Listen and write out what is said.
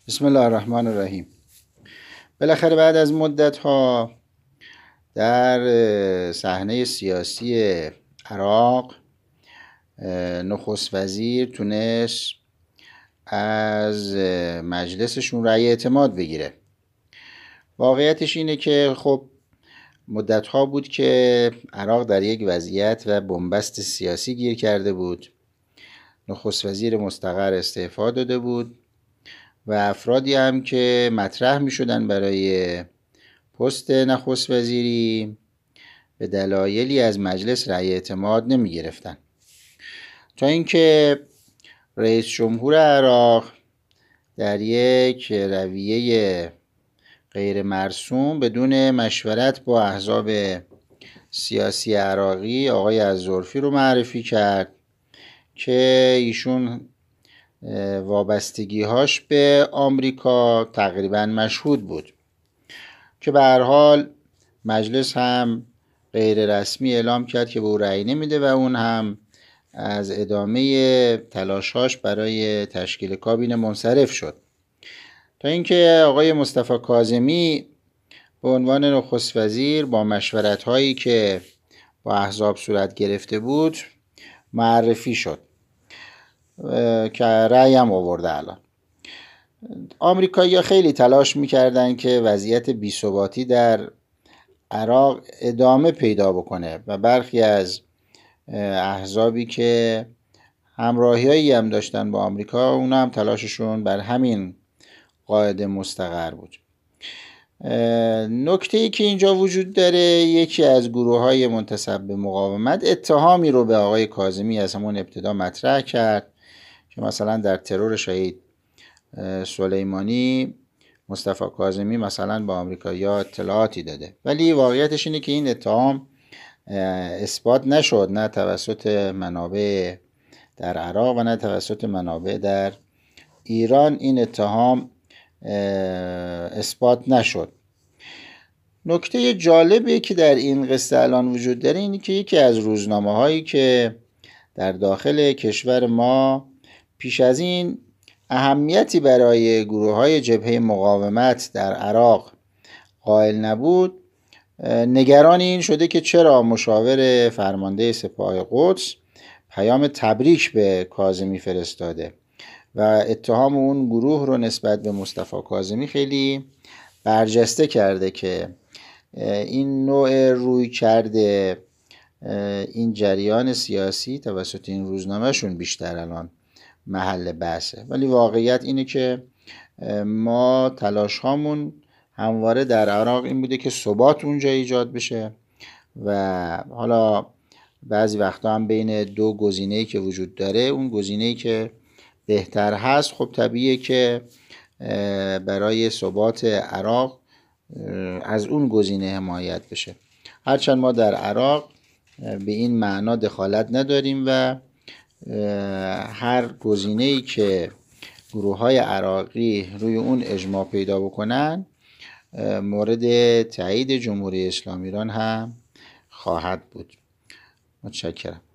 بسم الله الرحمن الرحیم. بالاخره بعد از مدت ها در صحنه سیاسی عراق نخست وزیر تونست از مجلسشون رأی اعتماد بگیره. واقعیتش اینه که خب مدت ها بود که عراق در یک وضعیت و بنبست سیاسی گیر کرده بود. نخست وزیر مستقر استعفا داده بود و افرادی هم که مطرح می شدن برای پست نخست وزیری به دلایلی از مجلس رأی اعتماد نمی گرفتن، تا اینکه رئیس جمهور عراق در یک رویه غیر مرسوم بدون مشورت با احزاب سیاسی عراقی آقای الزرفی رو معرفی کرد که ایشون وابستگی‌هاش به آمریکا تقریبا مشهود بود، که به هر حال مجلس هم غیر رسمی اعلام کرد که به او رأی نمیده و اون هم از ادامه تلاشاش برای تشکیل کابینه منصرف شد، تا اینکه آقای مصطفی کاظمی به عنوان نخست وزیر با مشورت‌هایی که با احزاب صورت گرفته بود معرفی شد که رأی هم آورده. الان آمریکایی‌ها خیلی تلاش می‌کردن که وضعیت بی‌ثباتی در عراق ادامه پیدا بکنه و برخی از احزابی که همراهی‌هایی هم داشتن با آمریکا اونا هم تلاششون بر همین قاعده مستقر بود. نکته‌ای که اینجا وجود داره، یکی از گروه‌های منتسب به مقاومت اتهامی رو به آقای کاظمی از همون ابتدا مطرح کرد که مثلا در ترور شهید سلیمانی مصطفی کاظمی مثلا با آمریکایی‌ها اطلاعاتی داده، ولی واقعیتش اینه که این اتهام اثبات نشد، نه توسط منابع در عراق و نه توسط منابع در ایران این اتهام اثبات نشد. نکته جالبی که در این قصه الان وجود داره اینه که یکی از روزنامه‌هایی که در داخل کشور ما پیش از این اهمیتی برای گروه‌های جبهه مقاومت در عراق قائل نبود، نگران این شده که چرا مشاور فرمانده سپاه قدس پیام تبریک به کاظمی فرستاده و اتهام اون گروه رو نسبت به مصطفی کاظمی خیلی برجسته کرده که این نوع روی کرده این جریان سیاسی توسط این روزنامه شون بیشتر الان محل بحثه. ولی واقعیت اینه که ما تلاش هامون همواره در عراق این بوده که ثبات اونجا ایجاد بشه و حالا بعضی وقتا هم بین دو گزینه‌ای که وجود داره اون گزینه‌ای که بهتر هست خب طبیعیه که برای ثبات عراق از اون گزینه حمایت بشه. هرچند ما در عراق به این معنا دخالت نداریم و هر گزینه‌ای که گروه‌های عراقی روی اون اجماع پیدا بکنن مورد تایید جمهوری اسلامی ایران هم خواهد بود. متشکرم.